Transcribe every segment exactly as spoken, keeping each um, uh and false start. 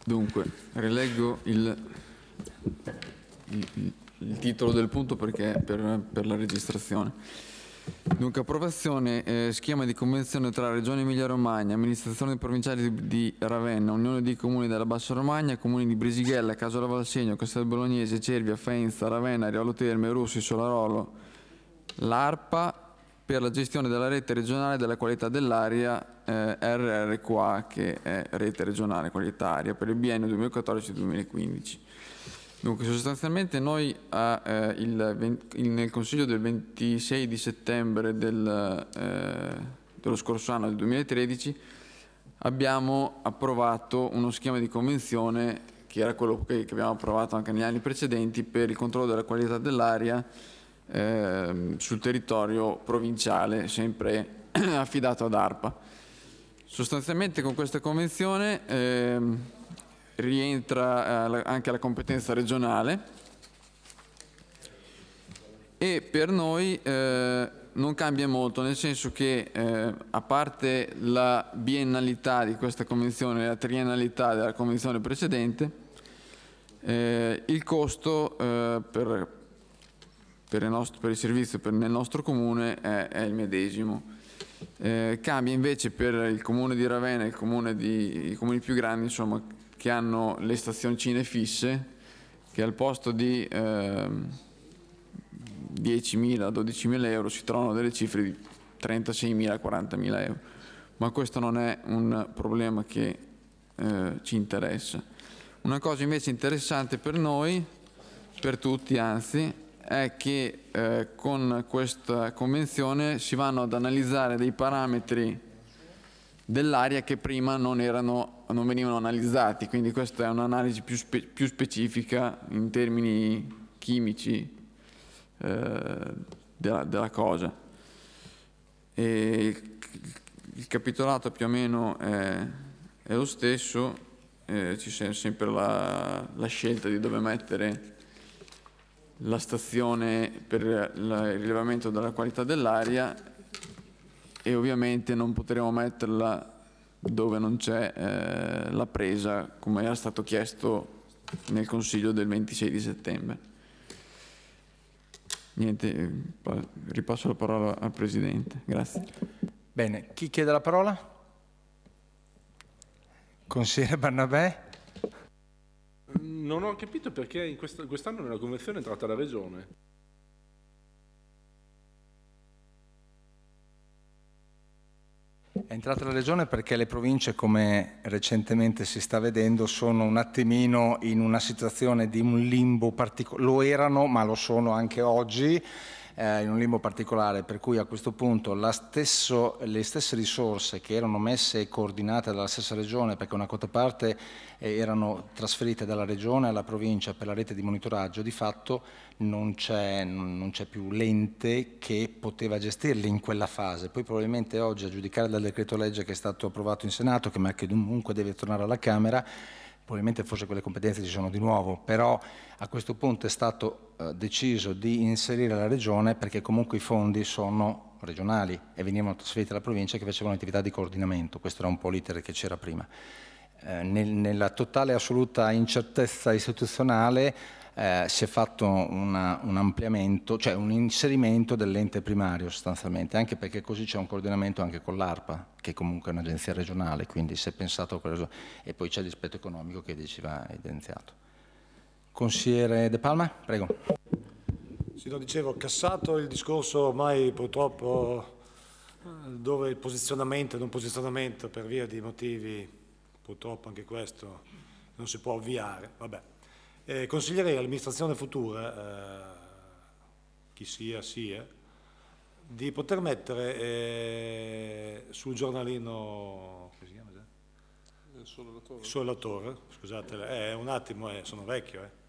Dunque, rileggo il, il, il titolo del punto perché è per, per la registrazione. Dunque, approvazione, eh, schema di convenzione tra Regione Emilia-Romagna, amministrazione provinciale di, di Ravenna, Unione di Comuni della Bassa Romagna, Comuni di Brisighella, Casola Valsegno, Castel Bolognese, Cervia, Faenza, Ravenna, Ariolo Terme, Russi, Solarolo, l'ARPA per la gestione della rete regionale della qualità dell'aria eh, R R Q A, che è rete regionale qualità aria, per il biennio duemilaquattordici duemilaquindici. Dunque, sostanzialmente noi a, eh, il, il, nel Consiglio del ventisei di settembre del, eh, dello scorso anno, del duemilatredici, abbiamo approvato uno schema di convenzione che era quello che, che abbiamo approvato anche negli anni precedenti per il controllo della qualità dell'aria eh, sul territorio provinciale, sempre affidato ad ARPA. Sostanzialmente con questa convenzione eh, rientra eh, anche la competenza regionale e per noi eh, non cambia molto, nel senso che eh, a parte la biennalità di questa convenzione e la triennalità della convenzione precedente, eh, il costo eh, per, per, il nostro, per il servizio per, nel nostro comune è, è il medesimo. Eh, cambia invece per il comune di Ravenna e il comune di, i comuni più grandi, insomma, che hanno le stazioncine fisse, che al posto di eh, diecimila dodicimila euro si trovano delle cifre di trentaseimila quarantamila euro, ma questo non è un problema che eh, ci interessa. Una cosa invece interessante per noi, per tutti anzi, è che eh, con questa convenzione si vanno ad analizzare dei parametri dell'aria che prima non, erano, non venivano analizzati, quindi questa è un'analisi più, spe, più specifica in termini chimici eh, della, della cosa. E il, il capitolato più o meno è, è lo stesso, eh, c'è sempre la, la scelta di dove mettere la stazione per il rilevamento della qualità dell'aria e ovviamente non potremo metterla dove non c'è eh, la presa, come era stato chiesto nel Consiglio del ventisei di settembre. Niente, ripasso la parola al Presidente. Grazie. Bene, chi chiede la parola? Consigliere Barnabè? Non ho capito perché in quest- quest'anno nella convenzione è entrata la Regione. È entrata la Regione perché le province, come recentemente si sta vedendo, sono un attimino in una situazione di un limbo particolare, lo erano ma lo sono anche oggi, eh, in un limbo particolare, per cui a questo punto la stesso, le stesse risorse che erano messe e coordinate dalla stessa Regione, perché una quota parte eh, erano trasferite dalla Regione alla provincia per la rete di monitoraggio, di fatto non c'è, non c'è più l'ente che poteva gestirli in quella fase. Poi probabilmente oggi, a giudicare dal decreto legge che è stato approvato in Senato, che ma che comunque deve tornare alla Camera, probabilmente forse quelle competenze ci sono di nuovo, però a questo punto è stato eh, deciso di inserire la Regione perché comunque i fondi sono regionali e venivano trasferiti alla provincia che facevano attività di coordinamento. Questo era un po' l'iter che c'era prima. Eh, nel, nella totale e assoluta incertezza istituzionale eh, si è fatto una, un ampliamento, cioè un inserimento dell'ente primario sostanzialmente, anche perché così c'è un coordinamento anche con l'ARPA, che comunque è un'agenzia regionale, quindi si è pensato a quello, e poi c'è l'aspetto economico che diceva evidenziato. Consigliere De Palma, prego. Sì, no, dicevo, cassato il discorso ormai purtroppo dove il posizionamento e non posizionamento per via di motivi, purtroppo anche questo non si può ovviare, vabbè. Eh, consiglierei all'amministrazione futura, eh, chi sia sia, di poter mettere eh, sul giornalino, come si chiama? Il Solatore. Il Solatore, scusate, è un attimo, eh, sono vecchio, eh.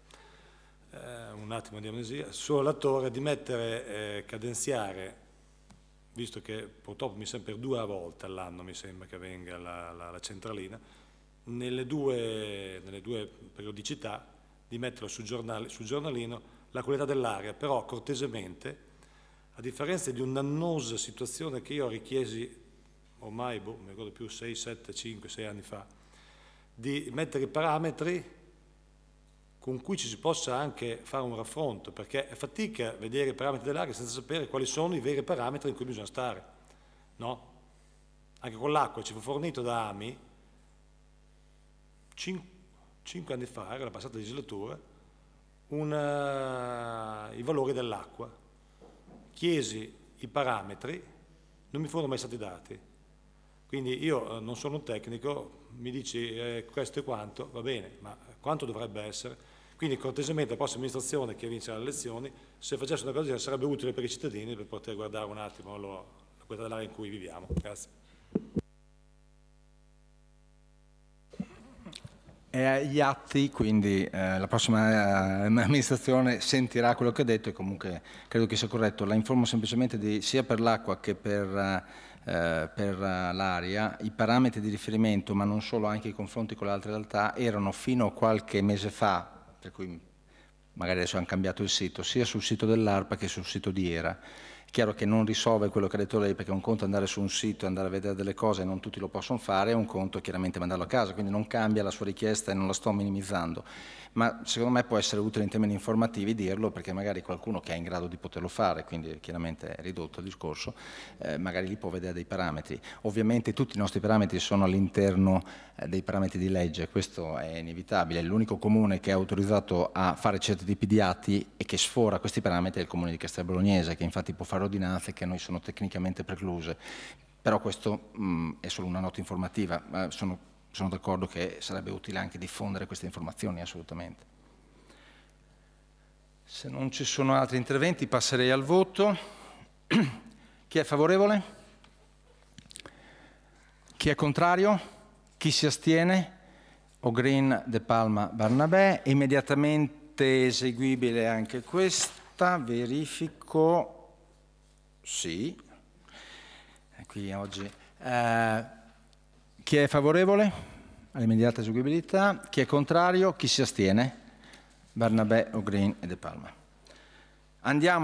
Eh, un attimo di amnesia, il Solatore di mettere, eh, cadenziare, visto che purtroppo mi sembra per due volte all'anno mi sembra che venga la, la, la centralina, nelle due, nelle due periodicità, di metterlo sul, giornale, sul giornalino la qualità dell'aria, però cortesemente, a differenza di un'annosa situazione che io ho richiesi ormai, boh, non mi ricordo più, sei, sette, cinque, sei anni fa, di mettere i parametri con cui ci si possa anche fare un raffronto, perché è fatica vedere i parametri dell'aria senza sapere quali sono i veri parametri in cui bisogna stare, no? Anche con l'acqua ci fu fornito da A M I cinque anni fa, era la passata legislatura, una, i valori dell'acqua. Chiesi i parametri, non mi furono mai stati dati. Quindi io non sono un tecnico, mi dici eh, questo è quanto, va bene, ma quanto dovrebbe essere? Quindi cortesemente la prossima amministrazione che vincerà le elezioni, se facesse una cosa sarebbe utile per i cittadini per poter guardare un attimo lo, la qualità dell'aria in cui viviamo. Grazie. È agli atti, quindi eh, la prossima eh, amministrazione sentirà quello che ho detto e comunque credo che sia corretto. La informo semplicemente di, sia per l'acqua che per, eh, per l'aria, i parametri di riferimento, ma non solo, anche i confronti con le altre realtà, erano fino a qualche mese fa, per cui magari adesso hanno cambiato il sito, sia sul sito dell'ARPA che sul sito di ERA. È chiaro che non risolve quello che ha detto lei, perché un conto è andare su un sito e andare a vedere delle cose e non tutti lo possono fare, è un conto è chiaramente mandarlo a casa, quindi non cambia la sua richiesta e non la sto minimizzando. Ma secondo me può essere utile in termini informativi dirlo, perché magari qualcuno che è in grado di poterlo fare, quindi chiaramente è ridotto il discorso, eh, magari lì può vedere dei parametri. Ovviamente tutti i nostri parametri sono all'interno eh, dei parametri di legge, questo è inevitabile. L'unico comune che è autorizzato a fare certi tipi di atti e che sfora questi parametri è il comune di Castelbolognese, che infatti può fare ordinanze che a noi sono tecnicamente precluse. Però questo mh, è solo una nota informativa, ma sono Sono d'accordo che sarebbe utile anche diffondere queste informazioni, assolutamente. Se non ci sono altri interventi passerei al voto. Chi è favorevole? Chi è contrario? Chi si astiene? Ogrin, De Palma, Barnabè. Immediatamente eseguibile anche questa. Verifico. Sì. E qui oggi... Eh, Chi è favorevole all'immediata eseguibilità? Chi è contrario? Chi si astiene? Barnabè, Ogrin e De Palma. Andiamo